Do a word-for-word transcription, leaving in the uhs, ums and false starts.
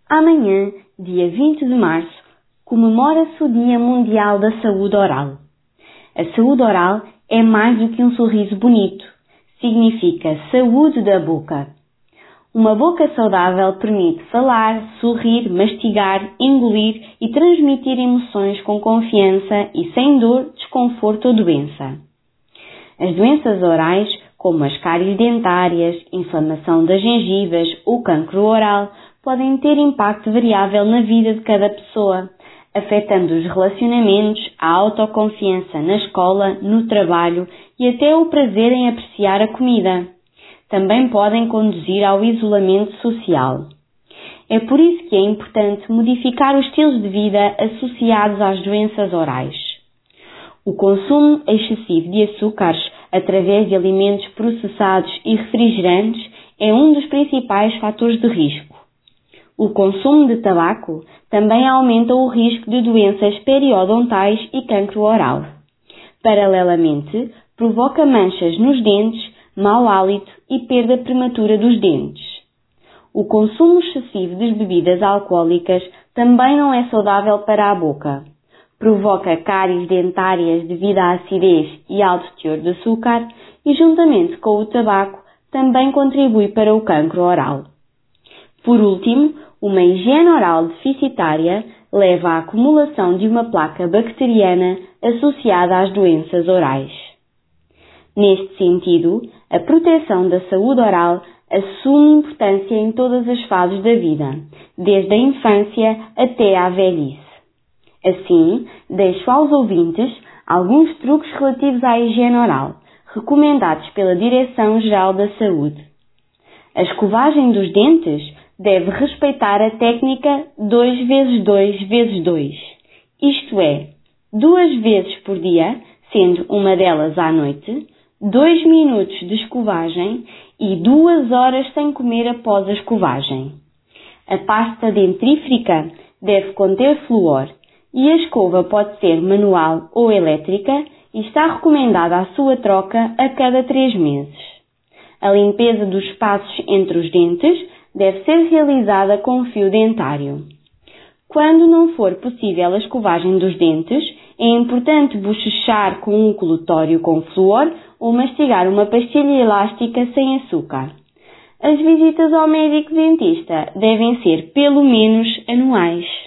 Amanhã, dia vinte de março, comemora-se o Dia Mundial da Saúde Oral. A saúde oral é mais do que um sorriso bonito. Significa saúde da boca. Uma boca saudável permite falar, sorrir, mastigar, engolir e transmitir emoções com confiança e sem dor, desconforto ou doença. As doenças orais, como as cáries dentárias, inflamação das gengivas ou cancro oral, podem ter impacto variável na vida de cada pessoa, afetando os relacionamentos, a autoconfiança na escola, no trabalho e até o prazer em apreciar a comida. Também podem conduzir ao isolamento social. É por isso que é importante modificar os estilos de vida associados às doenças orais. O consumo excessivo de açúcares através de alimentos processados e refrigerantes é um dos principais fatores de risco. O consumo de tabaco também aumenta o risco de doenças periodontais e cancro oral. Paralelamente, provoca manchas nos dentes, mau hálito e perda prematura dos dentes. O consumo excessivo de bebidas alcoólicas também não é saudável para a boca. Provoca cáries dentárias devido à acidez e alto teor de açúcar e, juntamente com o tabaco, também contribui para o cancro oral. Por último, uma higiene oral deficitária leva à acumulação de uma placa bacteriana associada às doenças orais. Neste sentido, a proteção da saúde oral assume importância em todas as fases da vida, desde a infância até à velhice. Assim, deixo aos ouvintes alguns truques relativos à higiene oral, recomendados pela Direção-Geral da Saúde. A escovagem dos dentes deve respeitar a técnica dois vezes dois vezes dois, isto é, duas vezes por dia, sendo uma delas à noite, dois minutos de escovagem e duas horas sem comer após a escovagem. A pasta dentífrica deve conter flúor e a escova pode ser manual ou elétrica e está recomendada a sua troca a cada três meses. A limpeza dos espaços entre os dentes deve ser realizada com fio dentário. Quando não for possível a escovagem dos dentes, é importante bochechar com um colutório com flúor ou mastigar uma pastilha elástica sem açúcar. As visitas ao médico dentista devem ser pelo menos anuais.